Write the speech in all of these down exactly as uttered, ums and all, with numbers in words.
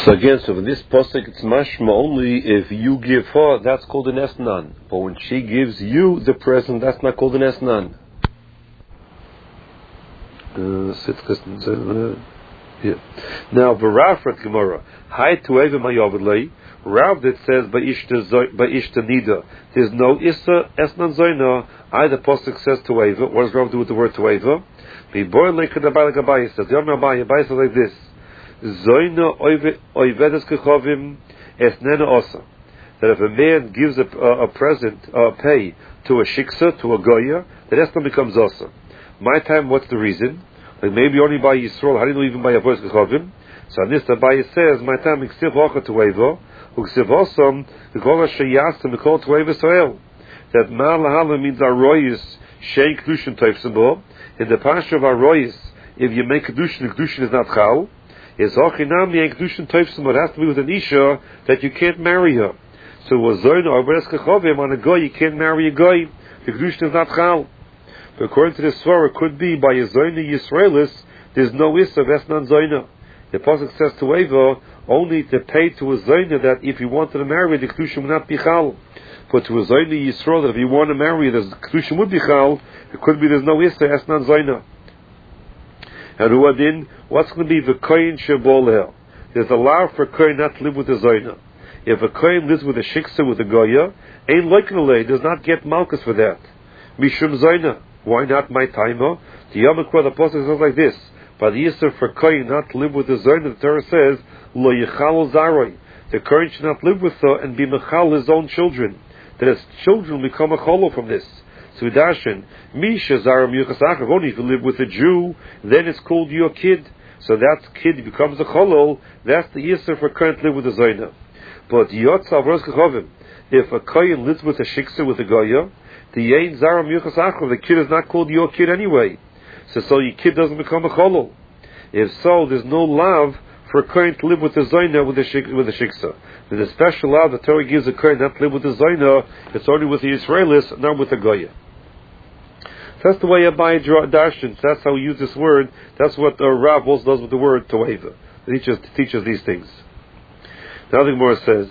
So again, so in this pasuk it's mashma only if you give her, that's called an esnan. But when she gives you the present, that's not called an esnan. Uh, yeah. Now, Barafrat Gemara, Hi to Eva Mayavidlei, Rav that says by Ishta Nida, there's no Issa Esnan Zoina. Either pasuk says to Eva. What does Rav do with the word to Eva? The boy like the Abai says, the Yom Abai Abai says like this. Zoina oivedes kechovim esnena osa. That if a man gives a, a, a present, a pay to a shiksa, to a goya, the rest becomes osa. My time, what's the reason? Like maybe only by Yisrael, how do you know even by avodas kechovim? So on this, the Abai says, my time iksiv hocha to eva, uksiv osam, the kol sheyasim, the kol to eva soel. That ma lahala means aroyis, shein kedushin toifsabo. In the parsha of aroyis, if you make kedushin, the kedushin is not chal. Is Hachinami and Kedushin Toifsim, it has to be with an Isha that you can't marry her. So was Zoyna or Beres Kechovim on a Goy, you can't marry a Goy. The Kedushin is not Chal. But according to the Svara, it could be by a Zoyna Yisraelis, there's no Issa of Esnan Zoyna. The Pasuk says to Eva, only to pay to a Zoyna that if you wanted to marry, the Kedushin would not be Chal. But to a Zoyna Yisrael, that if you want to marry, the Kedushin would be Chal, it could be there's no Issa Esnan Zoyna. And Ruadin, what's going to be the kohen sheboleh? There's a law for kohen not to live with the zoyna. If a kohen lives with a shiksa, with a goya, ain't loikanalei, does not get malchus for that. Mishum zoyna. Why not my timer? The Yom Kippur, the Apostle says like this. By the Yisr for kohen not to live with the zoyna, the Torah says, lo yichal zaroi. The kohen should not live with her and be mechal his own children. That his children become a cholo from this. So Dashin, Misha Zaram Yuchasachar, only if you live with a Jew, then it's called your kid. So that kid becomes a cholol, that's the Yisr for current live with a Zoyna. But Yotzav Roskachovim, if a Kohen lives with a Shiksa, with a Goya, the Yain Zaram Yuchasachar, the kid is not called your kid anyway. So, so your kid doesn't become a cholol. If so, there's no love for a Kohen to live with a Zoyna, with a, shik, with a Shiksa. There's a special love the Torah gives a Kohen not to live with a Zoyna, it's only with the Israelis, not with the Goya. That's the way Abai Darshan. That's how we use this word. That's what uh, Rav also does with the word Toeva. He teaches, teaches these things. Now the Gemara says,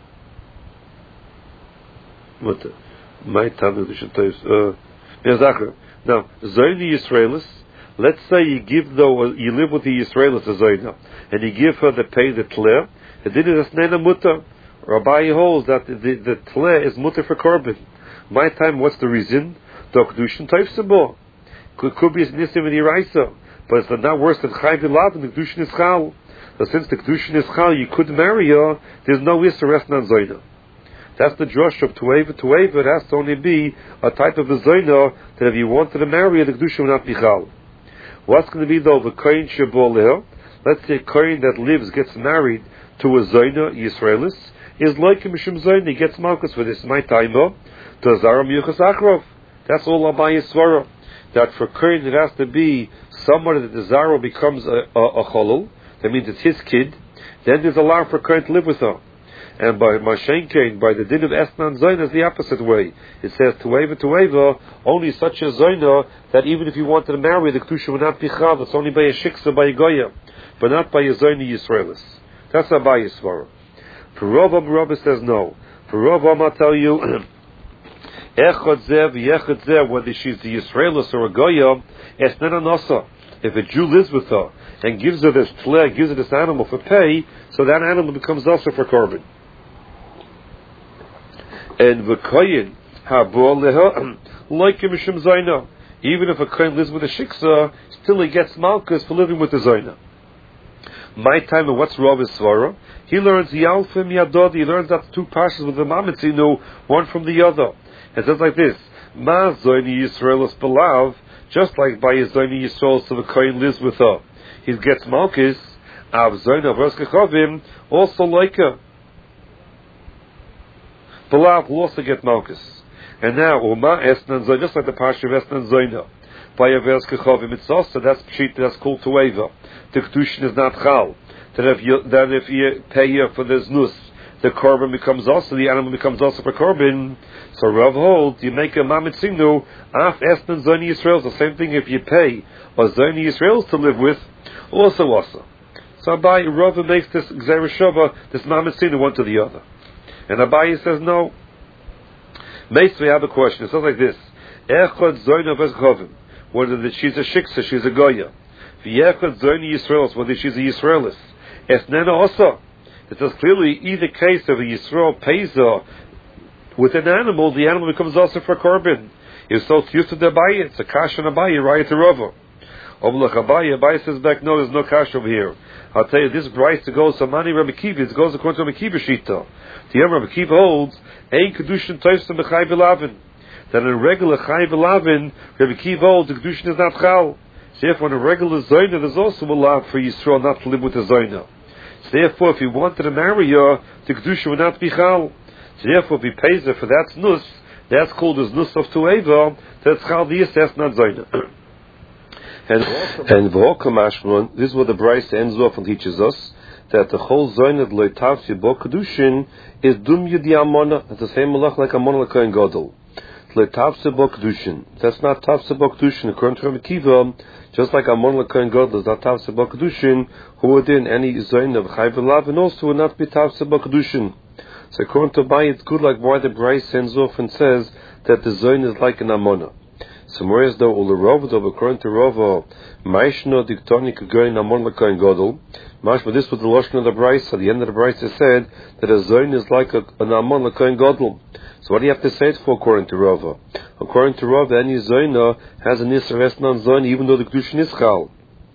"What my time uh Now, Zoyni Yisraelis. Let's say you give though you live with the Yisraelis a Zoyna, and you give her the pay the tle. And then it's nena muta. Rabbi holds that the, the, the tle is muta for korban. My time. What's the reason? The Kedushin Toifsabo. Could, could be a Nisim and Yiraisa. But it's not worse than Chai Vilad and the Kedushin is Chal. So since the Kedushin is Chal, you could marry her, there's no Yisra Esnan Zoyna. That's the drush of Tueva. Tueva, it has to only be a type of a Zoyna that if you wanted to marry her, the Kedushin would not be Chal. What's going to be though, the Kohen Sheboleh? Let's say a Kohen that lives gets married to a Zoyna, Yisraelis, is like a Mishum Zoyna, he gets Malchus for this. My time, to Zaram Yuchas Akrov. That's all Abai Yisvara. That for Kohen it has to be somebody that the Zara becomes a, a, a cholol. That means it's his kid. Then there's a law for Kohen to live with her. And by Mashen Kohen, by the din of Esnan Zoyna, is the opposite way. It says to Eva to Eva, only such a Zoyna that even if you wanted to marry, the Kedusha would not be Chav. It's only by a Shiksa, by a Goya, but not by a Zoyna Yisraelis. That's Abai Yisvara. For Rav, Rav says no. For Rav, I'll tell you. Echad zev, yechad zev, whether she's the Yisraelis or a Goya, it's not an osa. If a Jew lives with her and gives her this tle, gives her this animal for pay, so that animal becomes osa for korban. And the Kohen habor leha like a mishum zayna. Even if a Kohen lives with a shiksa, still he gets malchus for living with the zayna. My time, and what's Rav Svara? He learns Yalfim Yadod. He learns that two parshas with the Mamitzinu, one from the other. It says like this: Ma Zoyni Yisraelis belav, just like by his Zoyni Yisrael, so the Kohen lives with her. He gets malchus. Av Zoyna of Roskachovim also like her. Belav will also get malchus. And now Uma Esnan Zoyna, just like the parsha of Esnan Zoyna, by a Roskachovim, it's also that's pshit, that's called to Eva. The Kedushin is not chal. That if you that if you pay her for the znus, the korban becomes also, the animal becomes also for korban. So Rav holds, you make a mamitzinu, af esnan zoni Yisrael. The same thing if you pay a zoni Yisrael to live with, also also. So Abaye, Rava makes this Gzeira Shava, this Mamatzina, one to the other. And Abaye says no. Meis, we have a question. It sounds like this. Echad Zoyna Vezchovim. Whether that she's a Shiksa, she's a Goya. V'yechad Zoyna Yisraelis, whether she's a Yisraelis. Esnena also. It says clearly, either case of a Yisrael pays her with an animal, the animal becomes also for Korban. If so, it's used to the Abaye, it's a Kash and Abaye, right to Rava. Oblach Abaye, Abaye says back, no, there's no Kash over here. I'll tell you, this price to go Samani Rabbi Kiva, it goes according to Rabbi Kiva Shita. The Yom Rabbi Kiva holds, Ein Kedushin Toifsim B'chai V'lavin. That in a regular Chai V'lavin, Rabbi Kiva holds, the Kedushin is not Chal. So therefore, in a regular Zoyna, there's also a law for Yisrael not to live with the Zoyna. So therefore, if he wanted to marry her, the Kedushin would not be Chal. So therefore, if he pays her for that Znus, that's called as Znus of Tueva, that's Chal V'yis, that's not Zoyna. And and V'hokamashman, this is what the Bryce ends off and teaches us, that the whole Zoynad Leitavsi Bo Kedushin is Dum Yudi Amona. It's the same malach like Amona L'Kohen Gadol. Leitavsi Bo Kedushin. That's not Tavsi Bo Kedushin. According to Rabbi Kiva, just like Amona L'Kohen Gadol is not Tavsi Bo Kedushin, who would in any Zoynad of Chai V'Lavin also would not be Tavsi Bo Kedushin. So according to Abaye, it's good like why the Bryce ends off and says that the Zoynad is like an Amona. So more as though all the Rava, though according to Rava, Maishno Diktoni Kagoin Amon L'Kohen Gadol. Mashma, this was the Lashon of the Bryce. At the end of the Bryce, it said that a Zoyn is like a, an Amon L'Kohen Gadol. So what do you have to say it for according to Rava? According to Rava, any Zoyna has an Isra Esnan Zoyn, even though the Kedushin is Chal.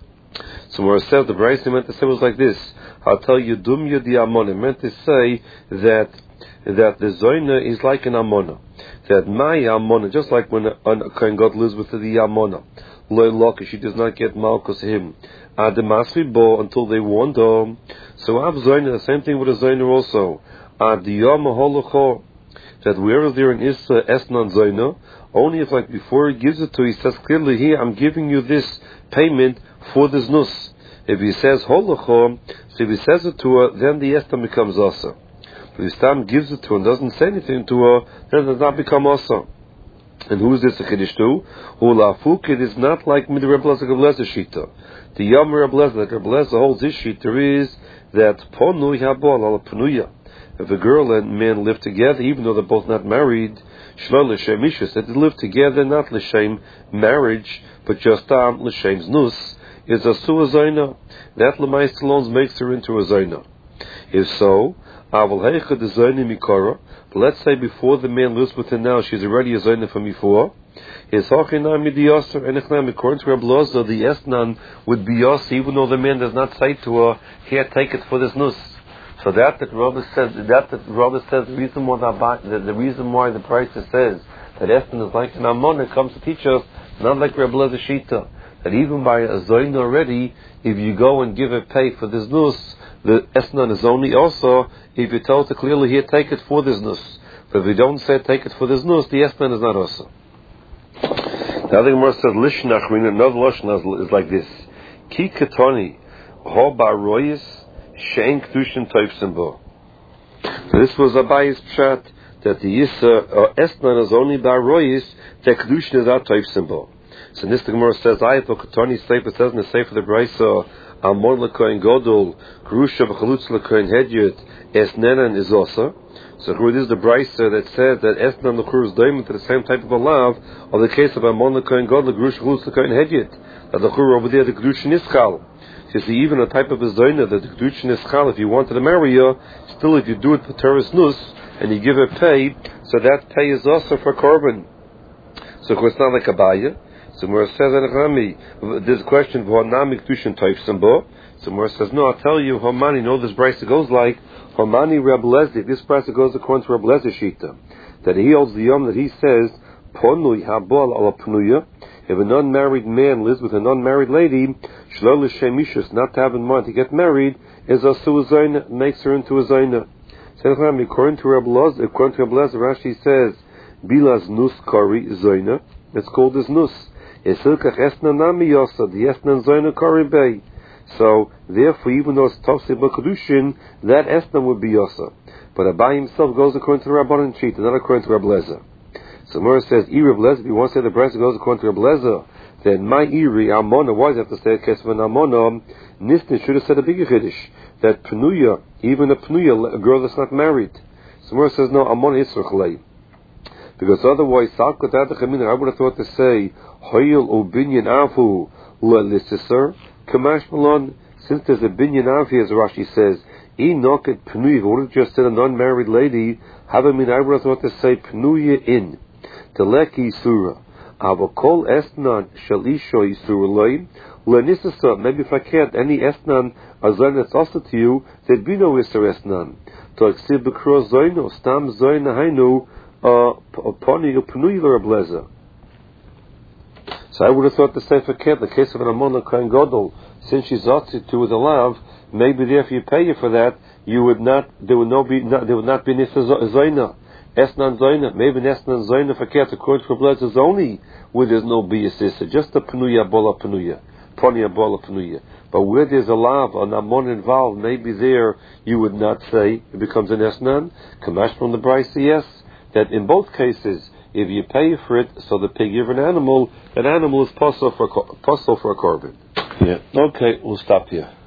So more it says, the Bryce meant to say was like this. I'll tell you, Dum Yudi Amon. It meant to say that that the Zoyna is like an Amona. That my Amona, just like when a, a Kohen God lives with the Amona, Loy Loka, she does not get Malkus him. Ademasri Bo until they wander. So Av Zoyna, the same thing with a Zoyna also. Adiyam Holocho, that wherever there an Issa Esnan Zoyna, only if like before he gives it to, he says clearly here, I'm giving you this payment for this Nus. If he says Holocho, so if he says it to her, then the Esnan becomes Asa. If Stam gives it to her and doesn't say anything to her, then it does not become Asa. And who is this a Kiddush to? Ulafuk, it is not like Mid Reb Lezer Gablezer Shita. The Yom Reb Lezer, like Reb Lezer holds this Shita is that Ponu Yabol al Panuya. If a girl and man live together, even though they're both not married, Shlo L'Shem Ishus, that they live together, not L'Shem marriage, but just um, L'Shem Znus, is a Su'a Zayna. That L'Mais Talons makes her into a Zayna. If so, let's say before the man lives with her now, she's already a Zoyna from before. His Hachinam Midiyasar, and according to Reb Loza, the Esnan would be Yas, even though the man does not say to her, here, take it for this Nus. So that that Rabbi says, that that Rabbi says, the reason why the, the reason why the price says that Esnan is like an Ammon, it comes to teach us, not like Reb Loza Shita, that even by a Zoyna already, if you go and give a pay for this Nus, the Esnan is only also if you tell to clearly here, take it for this Nus. But if you don't say take it for this Nus, the Esnan is not also. The other Gemara says, Lishnach, meaning another Lashon is like this. Ki Ketoni, Ho Baroyis, Shein Kedushin Toifsim Bo. This was Abaye's pshat, that the Yisa, or Esnan is only Baroyis, that Kedushin is not Toifsim Bo. So this the Gemara says, Ayat O Ketoni Sefer says in the Sefer the Brayso, Amon L'Kohen Gadol, Grusha V'Chalutz L'Kohen Hedyot, Esnenan is also. So this is the Brayso that says that Esnan L'Chur is doiming to the same type of a lav, or the case of Amon L'Kohen Gadol, Grusha V'Chalutz L'Kohen Hedyot. That the Chur over there, the Kedushin is Chal. So you see, even a type of a Zoyna, that the Kedushin is Chal, if you wanted to marry her, still if you do it for Teres Nus, and you give her pay, so that pay is also for Korban. So of course it's not like a Abaye. So Mora says, there's a question, V'honami Kedushin Toifsim Bo. So Mora says, no, I'll tell you, Homani, no, this brisa goes like, Homani Reb Lezer, this brisa goes according to Reb Lezer Shita, that he holds the Yom that he says, Ponui Habol ala Panuya, if a non-married man lives with a non-married lady, Shlo L'Shem Ishus, not to have in mind to get married, is a Su'azayna, makes her into a Zayna. So according to Reb Lezer, according to Reb Lezer, Rashi says, Bilas Nus Kari Zayna, it's called as Nus. So therefore, even though it's Tafsir B'Kedushin, that Esnan would be Yosa. But Abaye himself goes according to the Rabbanan Shita, not according to Reb Lezer. So Mora says, E Reb Lezer, if you want to say the Brisa goes according to Reb Lezer, Then my iri amona, why does it have to say a case of an amona? Nistin should have said a bigger chiddush that pnuya, even a pnuya, a girl that's not married. So Gemara says no, amona israchlei, because otherwise, I would have thought to say hoyel o binyan afu le'lissiser kamash malon. Since there's a binyan afi, as Rashi says, e noket pnuya. Would have just said a non-married lady. Have I mean I would have thought to say pnuya in teleki surah. Avokol esnan shalisho isur loy le'nisasa. Maybe if I can't any esnan azan that's also to you, there'd be no isur esnan. To exib b'kro zoyno stam zoyna hainu poni pnuya l'rableza. So I would have thought the same for can't. The case of an amon kohen gadol, since she's ought to with a lav, maybe there if you pay you for that, you would not. There would no be. Not, there would not be nisa zoyna. Esnan zoyna. Maybe esnan zoyna for can't. According to Rableza is only where there's no biasisa. Just a pnuya bola pnuya, poni bola pnuya. But where there's a lav, an amon involved, maybe there you would not say it becomes an esnan. Kamash from the brisa, yes. That in both cases, if you pay for it, so the pig give an animal, that animal is possible for possible for a korban. Yeah. Okay, we'll stop here.